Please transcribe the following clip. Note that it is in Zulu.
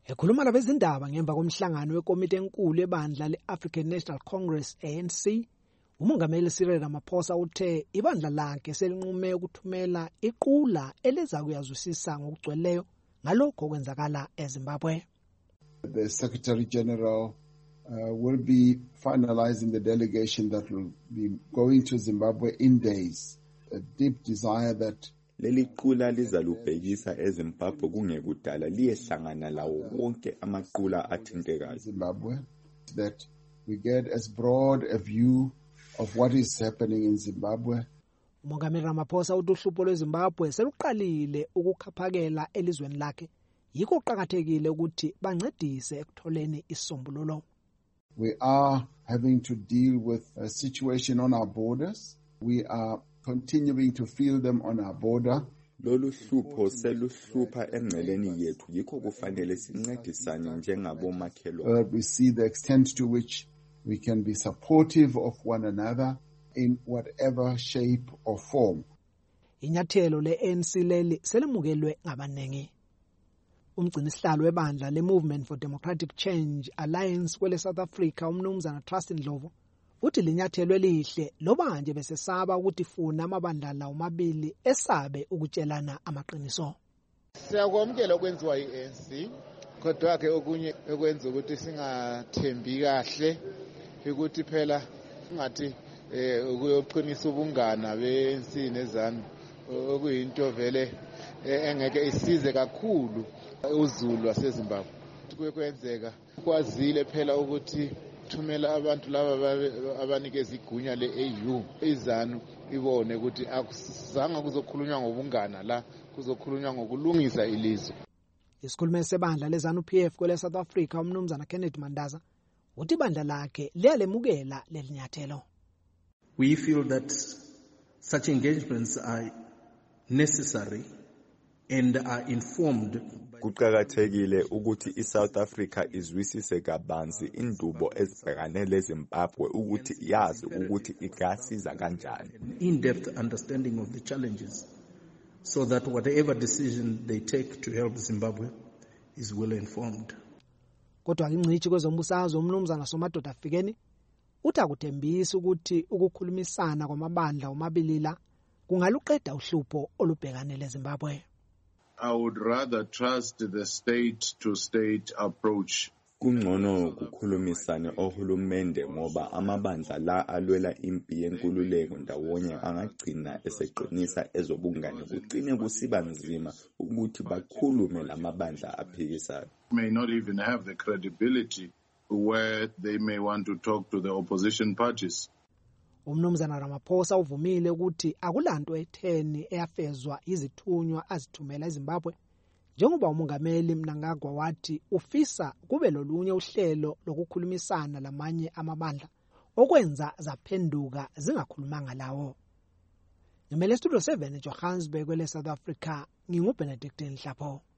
Ekhuluma labezindaba ngemva komhlangano wekomiti enkulu ebandla le-African National Congress ANC, umongameli Cyril Ramaphosa uthe ibandla lakhe selinqume ukuthumela iqula eliza kuyazwisisa ngokugcweleyo ngalokho okwenzakala eZimbabwe. The Secretary General will be finalizing the delegation that will be going to Zimbabwe in days. A deep desire that leli qula lizalubhekisa eZimbabwe kungekudala liyehlangana lawo wonke amaqula athintekayo Zimbabwe, that we get as broad a view of what is happening in Zimbabwe. Umongameli Ramaphosa uthi uhlupho lweZimbabwe seluqalile ukukhaphakela elizweni lakhe, yikho kuqhakathekile ukuthi bancedise ekutholeni isombululo. We are having to deal with a situation on our borders. We are continuing to feel them on our border. Lolu hlupho seluhlupha engceleni yethu, yikho kufanele sincedisane njengabomakhelwane. We see the extent to which we can be supportive of one another in whatever shape or form. Inyathelo le-ANC leli selemukelwe ngabanengi. Umgcinisihlalo webandla le-Movement for Democratic Change Alliance kwele South Africa umnumzana Trust Ndlovu uthi linyathelo elihle loba nje besesaba ukuthi funa amabandla lawo mabili esabe ukutshelana amaqiniso. Siyakwamukela okwenziwa yi-ANC kodwa ke okunye ekwenza ukuthi singathembi kahle ukuthi phela ngathi ukuyoqinisa ubungana be-ANC nezanu okuyinto vele engeke isize kakhulu uZulu waseZimbabwe. Kuyokwenzeka kwazile phela ukuthi thumela abantu laba abanikeza igunya le-AU izanu ibone ukuthi akuzange kuzokhulunywa ngobungana la kuzokhulunywa ngokulungisa ilizwe. Isikhulumeli sebandla leZANU-PF kwele South Africa umnumzana Kenneth Mandaza uthi ibandla lakhe liyalemukela lelinyathelo. We feel that such engagements are necessary and are informed. Kuqhakathekile ukuthi iSouth Africa izwisise kabanzi indubo ezibhekane leZimbabwe ukuthi yazi ukuthi ingasiza kanjani. In-depth understanding of the challenges so that whatever decision they take to help Zimbabwe is well informed. Kodwa ingcithi kwezombusazwe umnumzana Somadoda Fikeni uthi akuthembisa ukuthi ukukhulumisana kwamabandla omabili la kungaluqeda uhlupho olubhekane leZimbabwe. I would rather trust the state-to-state approach. Kungcono kukhulumisane ohulumende ngoba amabandla la alwela impi yenkululeko ndawonye angagcina eseqinisa ezobungane kugcine kusiba nzima ukuthi bakhulume lamabandla aphikisayo. May not even have the credibility where they may want to talk to the opposition parties. Umnumzana Ramaphosa uvumile ukuthi akulanto etheni eyafezwa izithunywa azithumela eZimbabwe njengoba umongameli Mnangagwa wathi ufisa kube lolunye uhlelo lokukhulumisana lamanye amabandla okwenza zaphenduka zingakhulumanga lawo. Ngimele Studio 7 eJohannesburg kwele South Africa, nginguBenedict Nhlapho.